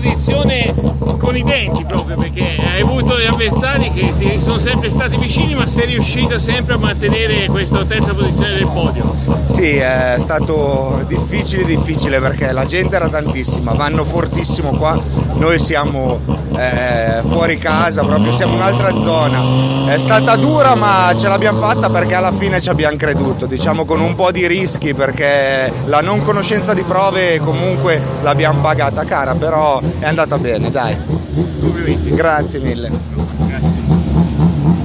posizione con i denti proprio, perché hai avuto gli avversari che ti sono sempre stati vicini, ma sei riuscito sempre a mantenere questa terza posizione del podio. Sì, è stato difficile perché la gente era tantissima, vanno fortissimo qua, noi siamo fuori casa, proprio siamo in un'altra zona. È stata dura, ma ce l'abbiamo fatta perché alla fine ci abbiamo creduto, diciamo con un po' di rischi, perché la non conoscenza di prove comunque l'abbiamo pagata cara, però è andata bene, dai. Complimenti. Grazie mille. Grazie.